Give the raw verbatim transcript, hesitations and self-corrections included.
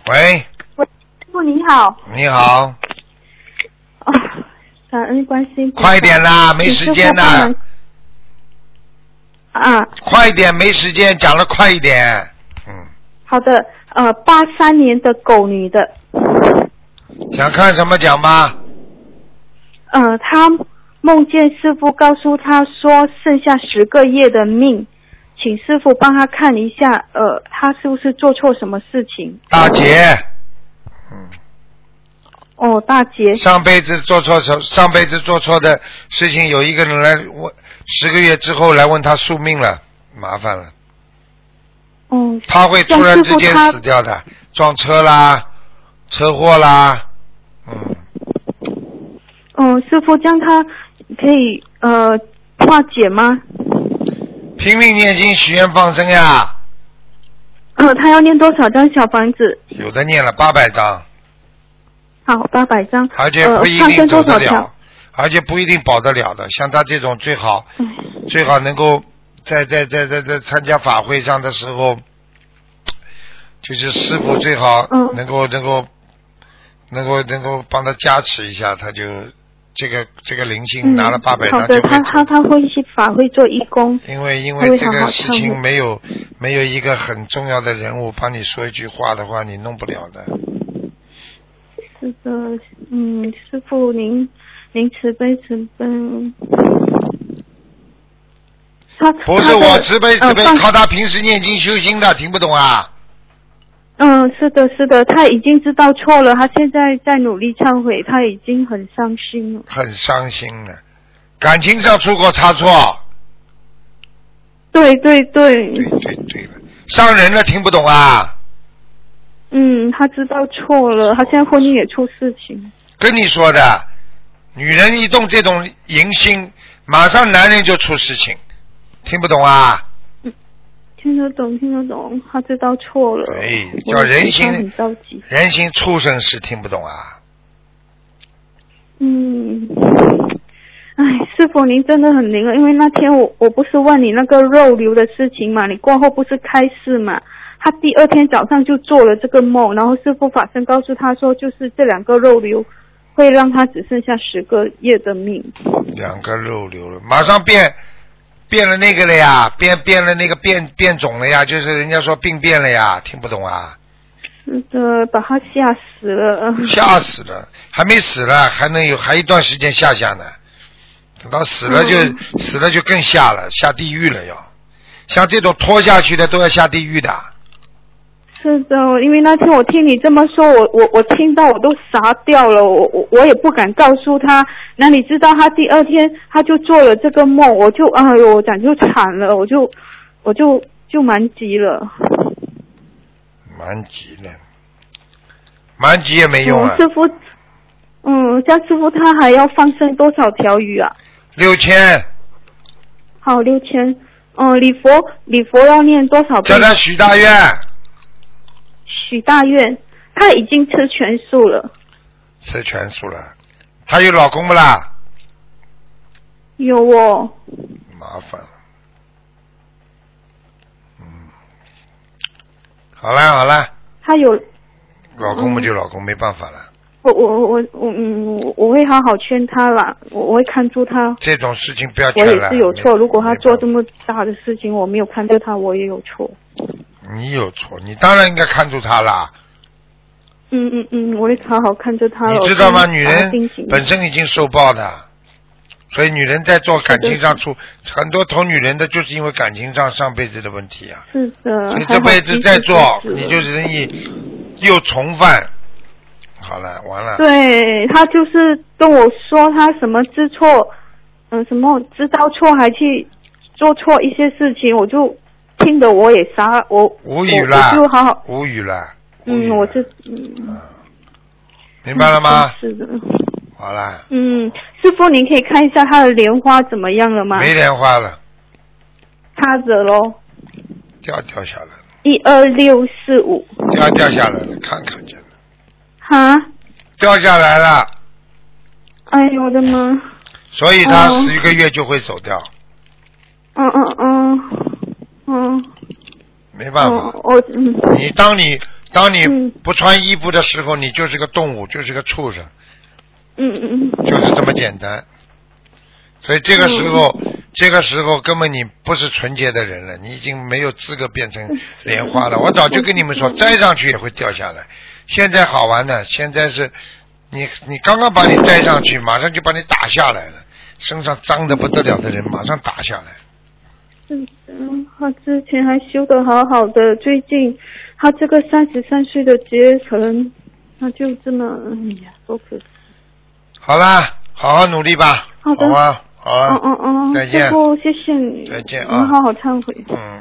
喂。 喂，师傅你好。 你好。 哦，感恩观世音菩萨。 快点啦，没时间啦。 啊。 快一点，没时间，讲的快一点。嗯。 好的，呃，八三年的狗女的。 想看什么讲吧？ 呃，她梦见师傅告诉她说剩下十个月的命，请师傅帮她看一下，呃，她是不是做错什么事情？ 大劫。嗯。 哦，大劫。 上辈子做错什上辈子做错的事情，有一个人来问，十个月之后来问他宿命了，麻烦了。 哦。 他会突然之间死掉的，撞车啦，车祸啦，嗯。 嗯，师傅，这样他可以呃化解吗？ 拼命念经许愿放生呀。 呃，他要念多少张小房子？ 有的念了八百张。 好，八百张。 而且不一定走得了，呃、而且不一定保得了的。像他这种最好，嗯、最好能够在在在在在参加法会上的时候，就是师父最好能够、嗯、能够能够能够帮他加持一下，他就这个这个灵性拿了八百张就会、 嗯、好的，他他他会去法会做义工。 因为因为这个事情没有没有一个很重要的人物帮你说一句话的话，你弄不了的。 是的，嗯，师父您您慈悲慈悲。他不是我慈悲慈悲、呃，靠他平时念经修心的，听不懂啊？ 嗯，是的，是的，他已经知道错了，他现在在努力忏悔，他已经很伤心了。 很伤心了，感情上出过差错。 对对对。 对对对了，伤人了，听不懂啊？ 嗯，他知道错了，他现在婚姻也出事情。 跟你说的，女人一动这种淫心，马上男人就出事情，听不懂啊？ 嗯，听得懂，听得懂，他知道错了。 对，叫人心， 很着急。 人心畜生是听不懂啊？ 嗯，哎，师父您真的很灵了，因为那天我我不是问你那个肉瘤的事情嘛，你过后不是开示嘛？他第二天早上就做了这个梦，然后师父法身告诉他说，就是这两个肉瘤会让他只剩下十个月的命。 两个肉瘤了，马上变变了那个了呀，变变了那个变变种了呀，就是人家说病变了呀，听不懂啊？ 是的，把他吓死了。 吓死了，还没死了，还能有还一段时间吓吓呢，等到死了就、嗯、死了就更吓了，下地狱了要。像这种拖下去的都要下地狱的。 是的，因为那天我听你这么说，我我我听到我都傻掉了，我我我也不敢告诉他。那你知道他第二天他就做了这个梦，我就哎呦，我讲就惨了，我就我就就蛮急了。 蛮急了，蛮急也没用啊。 嗯、师傅，嗯，这样师傅他还要放生多少条鱼啊？ 六千。 好，六千。嗯，礼佛礼佛要念多少遍？ 叫他许大愿。 许大愿，他已经吃全素了。 吃全素了，他有老公不啦？ 有哦。 麻烦了。嗯，好了好了。 他有。 老公不就老公、嗯、没办法了。 我我我我嗯，我会好好劝他啦，我我会看住他。 这种事情不要劝了。 我也是有错，如果他做这么大的事情，我没有看住他，我也有错。 你有错，你当然应该看住他啦。 嗯嗯嗯，我会好好看着他。 你知道吗？女人本身已经受报的，所以女人在做感情上出很多投女人的，就是因为感情上上辈子的问题啊。 是的。 你这辈子再做，你就容易又重犯。好了，完了。 对，他就是跟我说他什么知错，嗯、呃，什么知道错还去做错一些事情，我就。听得我也傻，我无语了， 我就好好无语了。 嗯，我是嗯、啊， 明白了吗？ 是的。 好了。 嗯，师傅，您可以看一下他的莲花怎么样了吗？ 没莲花了。 差着咯。 掉掉下来了。 一二六四五。 掉掉下来了，看看见了。 哈？ 掉下来了。 哎呦我的妈！ 所以他十一个月就会走掉。 嗯嗯嗯。嗯， 没办法。 我嗯。 你当你当你不穿衣服的时候，你就是个动物，就是个畜生。 嗯嗯嗯。 就是这么简单。所以这个时候，嗯、这个时候根本你不是纯洁的人了，你已经没有资格变成莲花了。我早就跟你们说，摘上去也会掉下来。现在好玩的，现在是你你刚刚把你摘上去，马上就把你打下来了。身上脏的不得了的人，马上打下来。 嗯嗯，他之前还修得好好的，最近他这个三十三岁的劫，可能他就这么，哎呀，多可惜。 好啦，好好努力吧。 好的。 好啊，好啊。 嗯嗯嗯。 再见。 师父，谢谢你。 再见啊。 我们好好忏悔。 嗯。